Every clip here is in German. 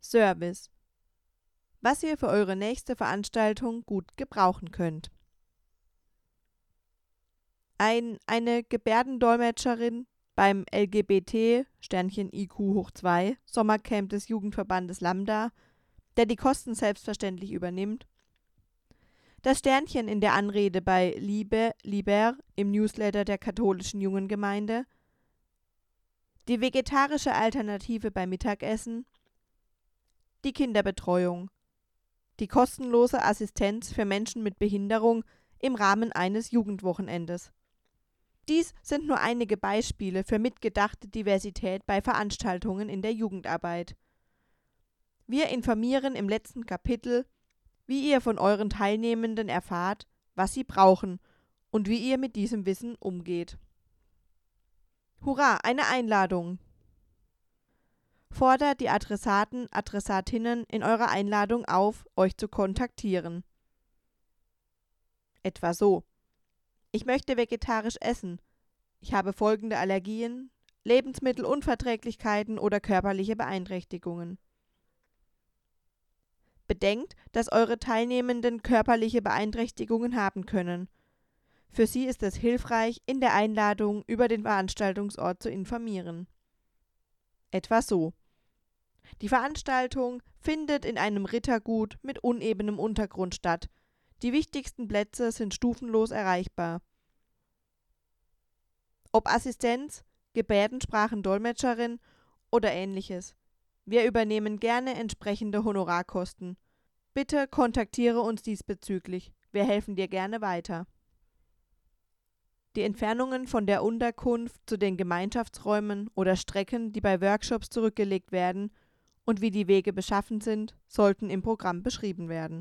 Service. Was ihr für eure nächste Veranstaltung gut gebrauchen könnt. Eine Gebärdendolmetscherin beim LGBT-IQ2 Sommercamp des Jugendverbandes Lambda, der die Kosten selbstverständlich übernimmt. Das Sternchen in der Anrede bei Liber im Newsletter der katholischen Jungengemeinde. Die vegetarische Alternative beim Mittagessen. Die Kinderbetreuung. Die kostenlose Assistenz für Menschen mit Behinderung im Rahmen eines Jugendwochenendes. Dies sind nur einige Beispiele für mitgedachte Diversität bei Veranstaltungen in der Jugendarbeit. Wir informieren im letzten Kapitel, wie ihr von euren Teilnehmenden erfahrt, was sie brauchen und wie ihr mit diesem Wissen umgeht. Hurra, eine Einladung! Fordert die Adressatinnen in eurer Einladung auf, euch zu kontaktieren. Etwa so: Ich möchte vegetarisch essen. Ich habe folgende Allergien, Lebensmittelunverträglichkeiten oder körperliche Beeinträchtigungen. Bedenkt, dass eure Teilnehmenden körperliche Beeinträchtigungen haben können. Für sie ist es hilfreich, in der Einladung über den Veranstaltungsort zu informieren. Etwa so: Die Veranstaltung findet in einem Rittergut mit unebenem Untergrund statt. Die wichtigsten Plätze sind stufenlos erreichbar. Ob Assistenz, Gebärdensprachendolmetscherin oder ähnliches. Wir übernehmen gerne entsprechende Honorarkosten. Bitte kontaktiere uns diesbezüglich. Wir helfen dir gerne weiter. Die Entfernungen von der Unterkunft zu den Gemeinschaftsräumen oder Strecken, die bei Workshops zurückgelegt werden, und wie die Wege beschaffen sind, sollten im Programm beschrieben werden.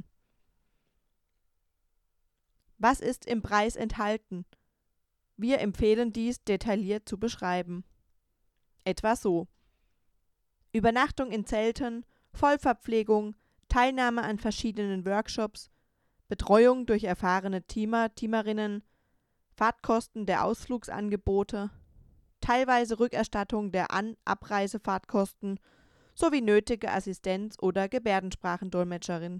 Was ist im Preis enthalten? Wir empfehlen dies detailliert zu beschreiben. Etwa so: Übernachtung in Zelten, Vollverpflegung, Teilnahme an verschiedenen Workshops, Betreuung durch erfahrene Teamerinnen, Fahrtkosten der Ausflugsangebote, teilweise Rückerstattung der Abreisefahrtkosten sowie nötige Assistenz oder Gebärdensprachendolmetscherin.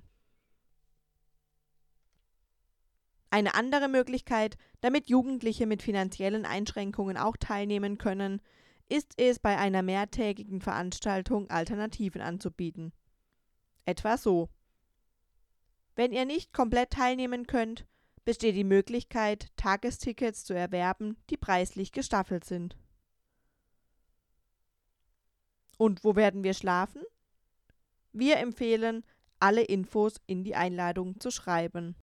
Eine andere Möglichkeit, damit Jugendliche mit finanziellen Einschränkungen auch teilnehmen können, ist es, bei einer mehrtägigen Veranstaltung Alternativen anzubieten. Etwa so: Wenn ihr nicht komplett teilnehmen könnt, besteht die Möglichkeit, Tagestickets zu erwerben, die preislich gestaffelt sind. Und wo werden wir schlafen? Wir empfehlen, alle Infos in die Einladung zu schreiben.